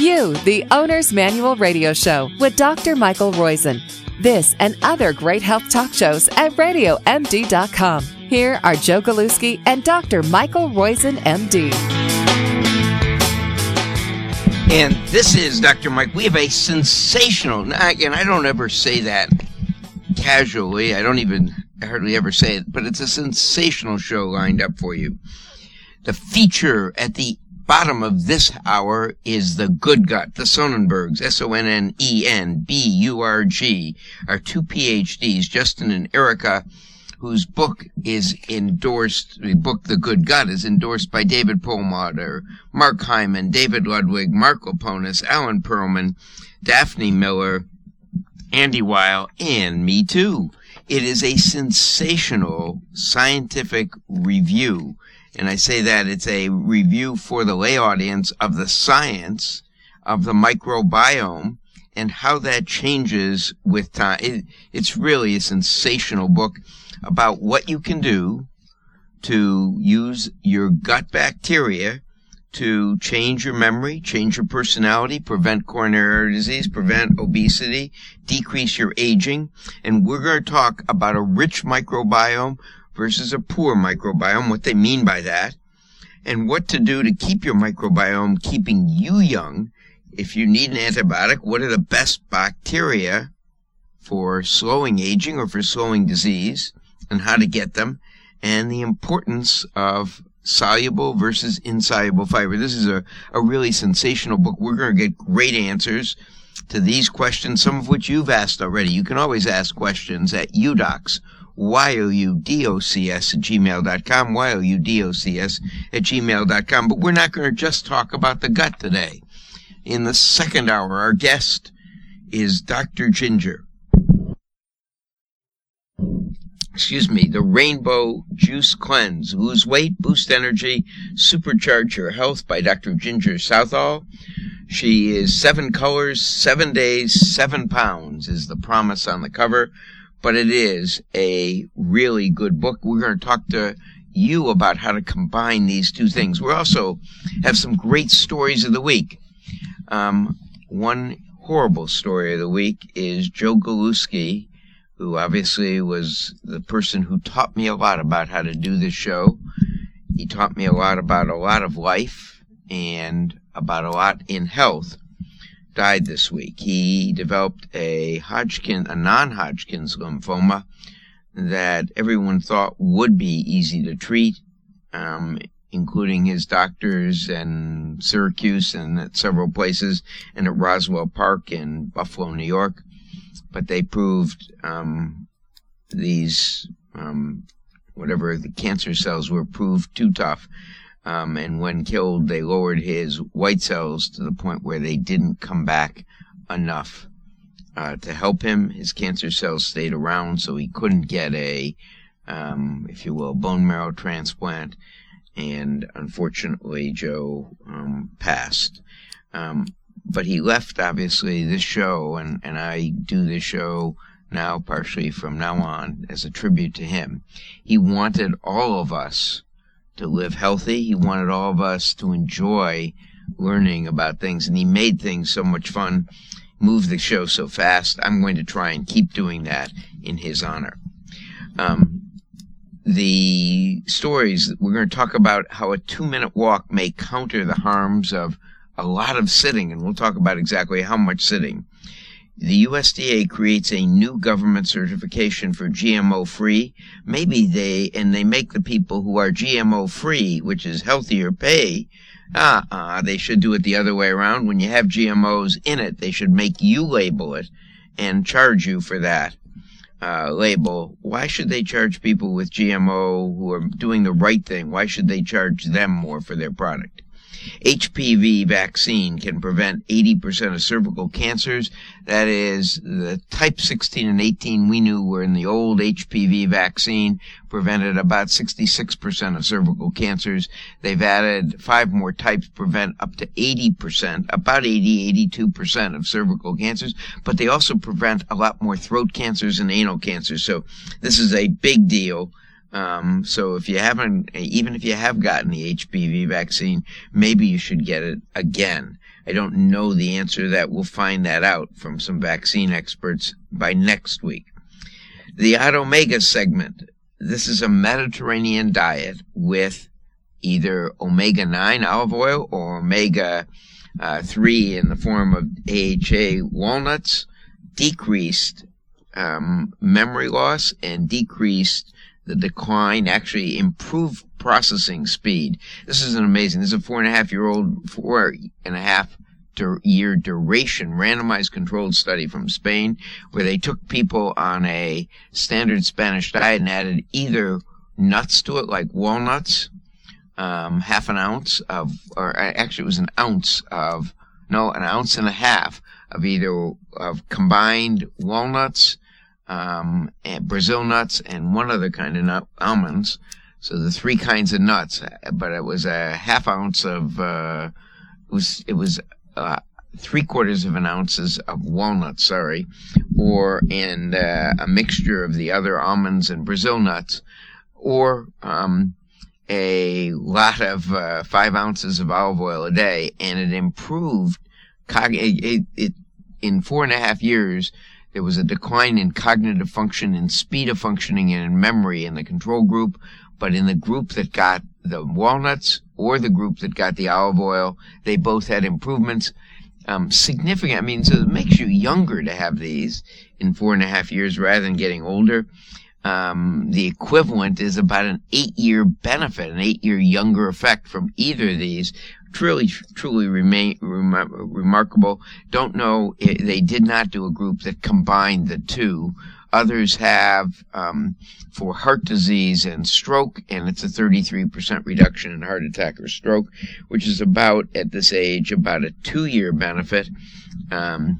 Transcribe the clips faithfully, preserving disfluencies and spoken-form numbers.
You, the Owner's Manual Radio Show with Doctor Michael Roizen. This and other great health talk shows at radio m d dot com. Here are Joe Galuski and Doctor Michael Roizen, M D. And this is Doctor Mike. We have a sensational, and I don't ever say that casually. I don't even I hardly ever say it, but it's a sensational show lined up for you. The feature at the bottom of this hour is The Good Gut. The Sonnenbergs, S O N N E N B U R G, are two P H Ds, Justin and Erica, whose book is endorsed, the book The Good Gut is endorsed by David Perlmutter, Mark Hyman, David Ludwig, Mark Leponis, Alan Perlman, Daphne Miller, Andy Weil, and me too. It is a sensational scientific review, and I say that it's a review for the lay audience of the science of the microbiome and how that changes with time. It, it's really a sensational book about what you can do to use your gut bacteria to change your memory, change your personality, prevent coronary disease, prevent obesity, decrease your aging. And we're going to talk about a rich microbiome versus a poor microbiome, what they mean by that, and what to do to keep your microbiome keeping you young. If you need an antibiotic, what are the best bacteria for slowing aging or for slowing disease, and how to get them, and the importance of soluble versus insoluble fiber. This is a, a really sensational book. We're going to get great answers to these questions, some of which you've asked already. You can always ask questions at udocs, Y O U D O C S at gmail dot com, Y O U D O C S at gmail dot com. But we're not going to just talk about the gut today. In the second hour, our guest is Doctor Ginger. Excuse me, the Rainbow Juice Cleanse. Lose weight, boost energy, supercharge your health by Doctor Ginger Southall. She is seven colors, seven days, seven pounds is the promise on the cover. But it is a really good book. We're going to talk to you about how to combine these two things. We also have some great stories of the week. Um, one horrible story of the week is Joe Galuski, who obviously was the person who taught me a lot about how to do this show. He taught me a lot about a lot of life and about a lot in health. Died this week. He developed a Hodgkin, a non-Hodgkin's lymphoma that everyone thought would be easy to treat, um, including his doctors in Syracuse and at several places, and at Roswell Park in Buffalo, New York. But they proved um, these, um, whatever the cancer cells were, proved too tough. Um, and when killed, they lowered his white cells to the point where they didn't come back enough uh, to help him. His cancer cells stayed around, so he couldn't get a, um, if you will, bone marrow transplant. And unfortunately, Joe um, passed. Um, but he left, obviously, this show, and, and I do this show now, partially from now on, as a tribute to him. He wanted all of us to live healthy. He wanted all of us to enjoy learning about things, and he made things so much fun, moved the show so fast. I'm going to try and keep doing that in his honor. Um, the stories, we're going to talk about how a two-minute walk may counter the harms of a lot of sitting, and we'll talk about exactly how much sitting. The U S D A creates a new government certification for G M O-free. Maybe they, and they make the people who are G M O-free, which is healthier, pay. Ah, uh, they should do it the other way around. When you have G M Os in it, they should make you label it and charge you for that uh, label. Why should they charge people with G M O who are doing the right thing? Why should they charge them more for their product? H P V vaccine can prevent eighty percent of cervical cancers. That is, the type sixteen and eighteen we knew were in the old H P V vaccine, prevented about sixty-six percent of cervical cancers. They've added five more types, prevent up to eighty percent, about eighty, eighty-two percent of cervical cancers, but they also prevent a lot more throat cancers and anal cancers. So this is a big deal. Um, so if you haven't, even if you have gotten the H P V vaccine, maybe you should get it again. I don't know the answer to that. We'll find that out from some vaccine experts by next week. The Omega segment. This is a Mediterranean diet with either omega nine olive oil or omega three in the form of A H A walnuts, decreased um, memory loss, and decreased the decline, actually improved processing speed. This is an amazing, this is a four and a half year old, four and a half year duration randomized controlled study from Spain, where they took people on a standard Spanish diet and added either nuts to it, like walnuts, um, half an ounce of, or actually it was an ounce of, no, an ounce and a half of either of combined walnuts, um, and Brazil nuts, and one other kind of nut, almonds. So the three kinds of nuts, but it was a half ounce of, uh, it was, it was, uh, three quarters of an ounces of walnuts, sorry, or, and, uh, a mixture of the other almonds and Brazil nuts, or, um, a lot of, uh, five ounces of olive oil a day, and it improved, cog- it, it, it, in four and a half years, there was a decline in cognitive function and speed of functioning and in memory in the control group, but in the group that got the walnuts or the group that got the olive oil, they both had improvements. Um, significant. I mean, so it makes you younger to have these in four and a half years rather than getting older. Um, the equivalent is about an eight-year benefit, an eight-year younger effect from either of these. Truly, truly remain, remar- remarkable. Don't know, it, they did not do a group that combined the two. Others have um, for heart disease and stroke, and it's a thirty-three percent reduction in heart attack or stroke, which is about, at this age, about a two-year benefit. Um,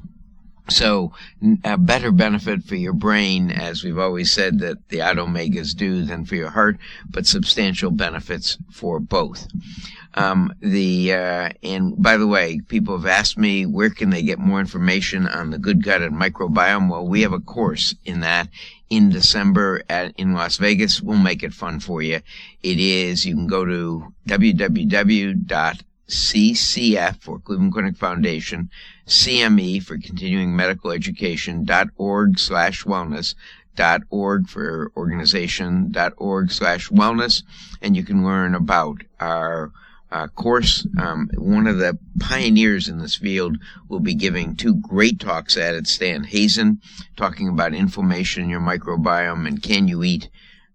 so a better benefit for your brain, as we've always said that the Omegas do, than for your heart, but substantial benefits for both. Um, the, uh, and by the way, people have asked me, where can they get more information on the good gut and microbiome? Well, we have a course in that in December at, in Las Vegas. We'll make it fun for you. It is, you can go to w w w dot c c f for Cleveland Clinic Foundation, C M E for Continuing Medical Education, dot org slash wellness, dot org for organization, dot org slash wellness, and you can learn about our Uh, course. Um, one of the pioneers in this field will be giving two great talks at it. Stan Hazen, talking about inflammation in your microbiome and can you eat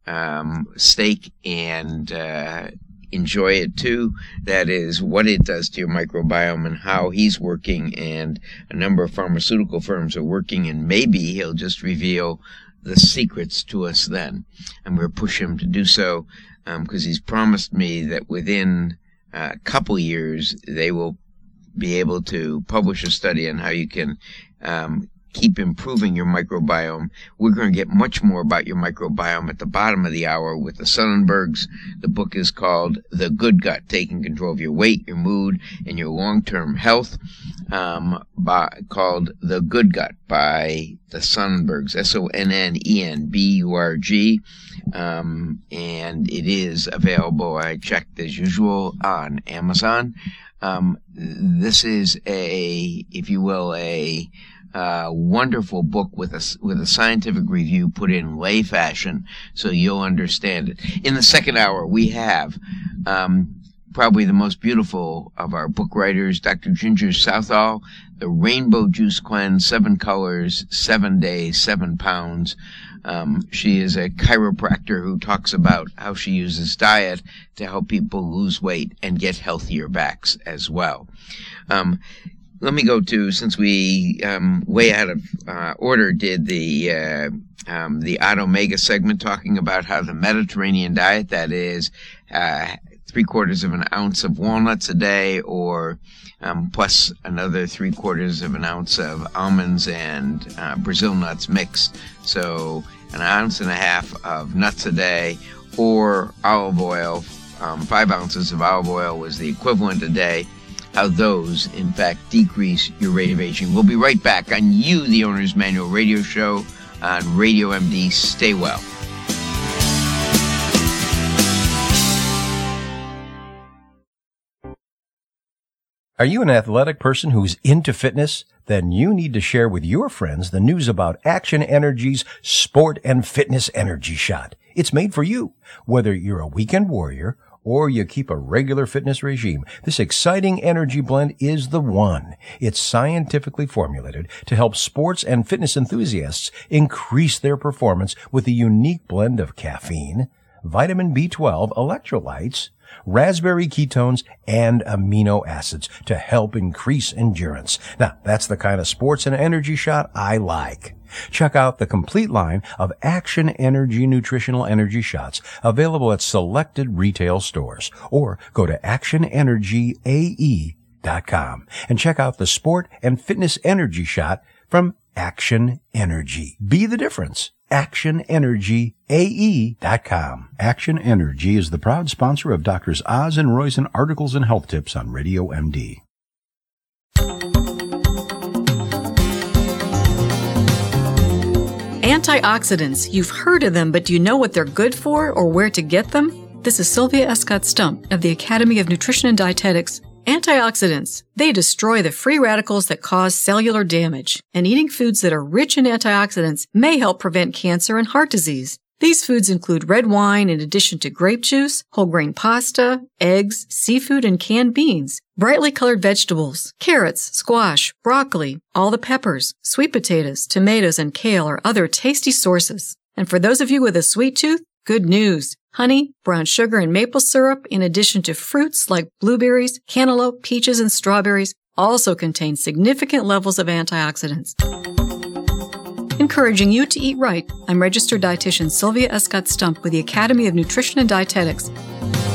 um, steak and uh, enjoy it too. That is what it does to your microbiome and how he's working, and a number of pharmaceutical firms are working, and maybe he'll just reveal the secrets to us then. I'm going to push him to do so because um, he's promised me that within a uh, couple years, they will be able to publish a study on how you can um, keep improving your microbiome. We're going to get much more about your microbiome at the bottom of the hour with the Sonnenbergs. The book is called The Good Gut, Taking Control of Your Weight, Your Mood, and Your Long-Term Health, um, by, called The Good Gut by the Sonnenbergs, S O N N E N B U R G. Um, and it is available, I checked as usual, on Amazon. Um, this is a, if you will, a uh, wonderful book with a, with a scientific review put in lay fashion so you'll understand it. In the second hour, we have um, probably the most beautiful of our book writers, Doctor Ginger Southall, The Rainbow Juice Cleanse, Seven Colors, Seven Days, Seven Pounds. Um, she is a chiropractor who talks about how she uses diet to help people lose weight and get healthier backs as well. Um, let me go to, since we um, way out of uh, order did the uh, um, the Omega segment talking about how the Mediterranean diet, that is uh, three quarters of an ounce of walnuts a day, or um, plus another three quarters of an ounce of almonds and uh, Brazil nuts mixed. So an ounce and a half of nuts a day, or olive oil, um, five ounces of olive oil was the equivalent a day. How those, in fact, decrease your rate of aging. We'll be right back on You, the Owner's Manual radio show on Radio M D. Stay well. Are you an athletic person who's into fitness? Then you need to share with your friends the news about Action Energy's Sport and Fitness Energy Shot. It's made for you. Whether you're a weekend warrior or you keep a regular fitness regime, this exciting energy blend is the one. It's scientifically formulated to help sports and fitness enthusiasts increase their performance with a unique blend of caffeine, vitamin B twelve, electrolytes, raspberry ketones, and amino acids to help increase endurance. Now, that's the kind of sports and energy shot I like. Check out the complete line of Action Energy nutritional energy shots available at selected retail stores, or go to action energy a e dot com and check out the Sport and Fitness Energy Shot from Action Energy. Be the difference. action energy a e dot com. Action Energy is the proud sponsor of Doctors Oz and Roizen articles and health tips on Radio M D. Antioxidants. You've heard of them, but do you know what they're good for or where to get them? This is Sylvia Escott Stump of the Academy of Nutrition and Dietetics. Antioxidants. They destroy the free radicals that cause cellular damage, and eating foods that are rich in antioxidants may help prevent cancer and heart disease. These foods include red wine in addition to grape juice, whole grain pasta, eggs, seafood, and canned beans, brightly colored vegetables, carrots, squash, broccoli, all the peppers, sweet potatoes, tomatoes, and kale are other tasty sources. And for those of you with a sweet tooth, good news. Honey, brown sugar, and maple syrup, in addition to fruits like blueberries, cantaloupe, peaches, and strawberries, also contain significant levels of antioxidants. Encouraging you to eat right, I'm registered dietitian Sylvia Escott Stump with the Academy of Nutrition and Dietetics.